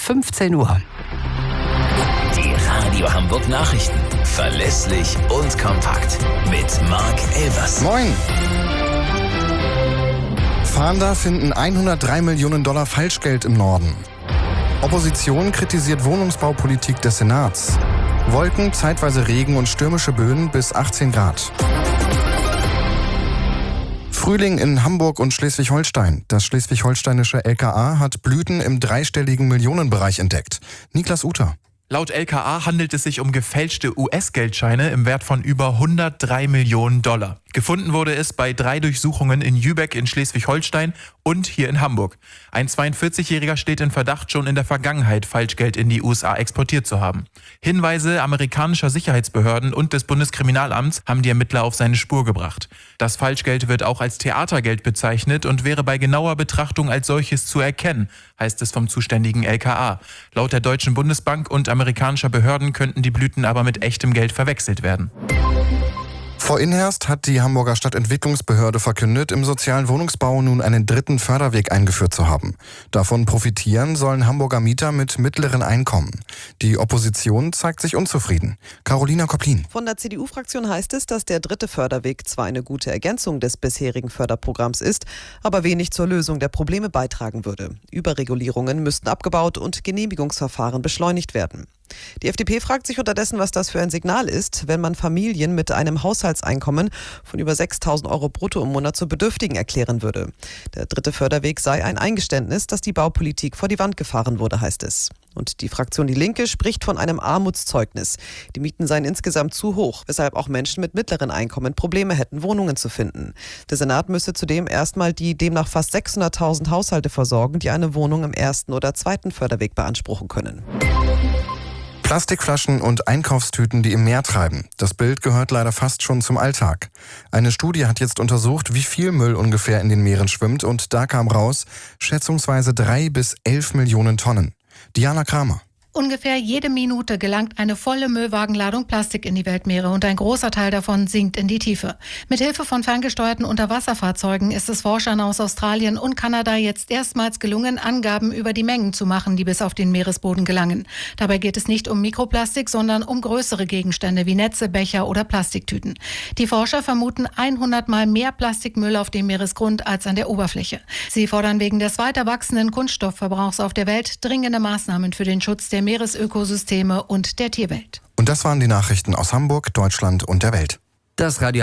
15 Uhr. Die Radio Hamburg Nachrichten. Verlässlich und kompakt. Mit Marc Elvers. Moin! Fahnder finden $103 Millionen Falschgeld im Norden. Opposition kritisiert Wohnungsbaupolitik des Senats. Wolken, zeitweise Regen und stürmische Böen bis 18 Grad. Frühling in Hamburg und Schleswig-Holstein. Das schleswig-holsteinische LKA hat Blüten im dreistelligen Millionenbereich entdeckt. Niklas Uter. Laut LKA handelt es sich um gefälschte US-Geldscheine im Wert von über $103 Millionen. Gefunden wurde es bei 3 Durchsuchungen in Jübeck in Schleswig-Holstein und hier in Hamburg. Ein 42-Jähriger steht in Verdacht, schon in der Vergangenheit Falschgeld in die USA exportiert zu haben. Hinweise amerikanischer Sicherheitsbehörden und des Bundeskriminalamts haben die Ermittler auf seine Spur gebracht. Das Falschgeld wird auch als Theatergeld bezeichnet und wäre bei genauer Betrachtung als solches zu erkennen, heißt es vom zuständigen LKA. Laut der Deutschen Bundesbank und amerikanischer Behörden könnten die Blüten aber mit echtem Geld verwechselt werden. Vor Inherst hat die Hamburger Stadtentwicklungsbehörde verkündet, im sozialen Wohnungsbau nun einen dritten Förderweg eingeführt zu haben. Davon profitieren sollen Hamburger Mieter mit mittleren Einkommen. Die Opposition zeigt sich unzufrieden. Carolina Koplin. Von der CDU-Fraktion heißt es, dass der dritte Förderweg zwar eine gute Ergänzung des bisherigen Förderprogramms ist, aber wenig zur Lösung der Probleme beitragen würde. Überregulierungen müssten abgebaut und Genehmigungsverfahren beschleunigt werden. Die FDP fragt sich unterdessen, was das für ein Signal ist, wenn man Familien mit einem Haushaltseinkommen von über 6.000 Euro brutto im Monat zu Bedürftigen erklären würde. Der dritte Förderweg sei ein Eingeständnis, dass die Baupolitik vor die Wand gefahren wurde, heißt es. Und die Fraktion Die Linke spricht von einem Armutszeugnis. Die Mieten seien insgesamt zu hoch, weshalb auch Menschen mit mittleren Einkommen Probleme hätten, Wohnungen zu finden. Der Senat müsse zudem erstmal die demnach fast 600.000 Haushalte versorgen, die eine Wohnung im ersten oder zweiten Förderweg beanspruchen können. Plastikflaschen und Einkaufstüten, die im Meer treiben. Das Bild gehört leider fast schon zum Alltag. Eine Studie hat jetzt untersucht, wie viel Müll ungefähr in den Meeren schwimmt, und da kam raus, schätzungsweise 3 bis 11 Millionen Tonnen. Diana Kramer. Ungefähr jede Minute gelangt eine volle Müllwagenladung Plastik in die Weltmeere und ein großer Teil davon sinkt in die Tiefe. Mit Hilfe von ferngesteuerten Unterwasserfahrzeugen ist es Forschern aus Australien und Kanada jetzt erstmals gelungen, Angaben über die Mengen zu machen, die bis auf den Meeresboden gelangen. Dabei geht es nicht um Mikroplastik, sondern um größere Gegenstände wie Netze, Becher oder Plastiktüten. Die Forscher vermuten 100-mal mehr Plastikmüll auf dem Meeresgrund als an der Oberfläche. Sie fordern wegen des weiter wachsenden Kunststoffverbrauchs auf der Welt dringende Maßnahmen für den Schutz der Meeresökosysteme und der Tierwelt. Und das waren die Nachrichten aus Hamburg, Deutschland und der Welt. Das Radio